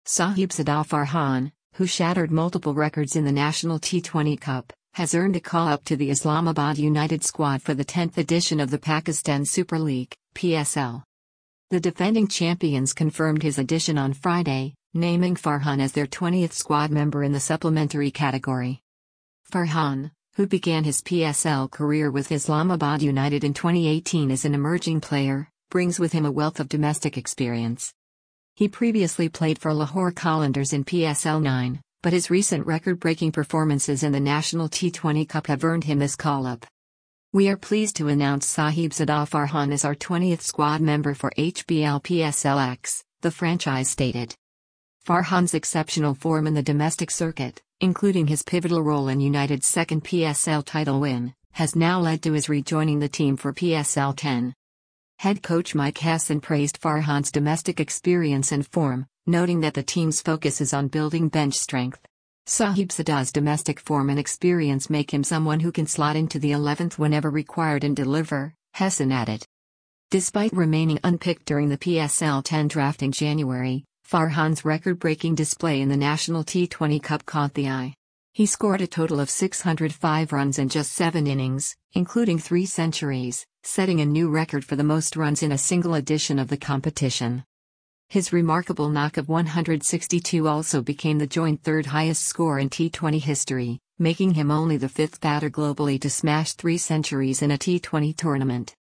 Sahibzada Farhan, who shattered multiple records in the National T20 Cup, has earned a call-up to the Islamabad United squad for the 10th edition of the Pakistan Super League, PSL. The defending champions confirmed his addition on Friday, naming Farhan as their 20th squad member in the supplementary category. Farhan, who began his PSL career with Islamabad United in 2018 as an emerging player, brings with him a wealth of domestic experience. He previously played for Lahore Qalandars in PSL 9, but his recent record-breaking performances in the National T20 Cup have earned him this call-up. "We are pleased to announce Sahibzada Farhan as our 20th squad member for HBL PSLX," the franchise stated. Farhan's exceptional form in the domestic circuit, including his pivotal role in United's second PSL title win, has now led to his rejoining the team for PSL 10. Head coach Mike Hesson praised Farhan's domestic experience and form, noting that the team's focus is on building bench strength. Sahibzada's domestic form and experience make him someone who can slot into the 11th whenever required and deliver, Hesson added. Despite remaining unpicked during the PSL 10 draft in January, Farhan's record-breaking display in the National T20 Cup caught the eye. He scored a total of 605 runs in just 7 innings, including 3 centuries, setting a new record for the most runs in a single edition of the competition. His remarkable knock of 162 also became the joint third highest score in T20 history, making him only the 5th batter globally to smash 3 centuries in a T20 tournament.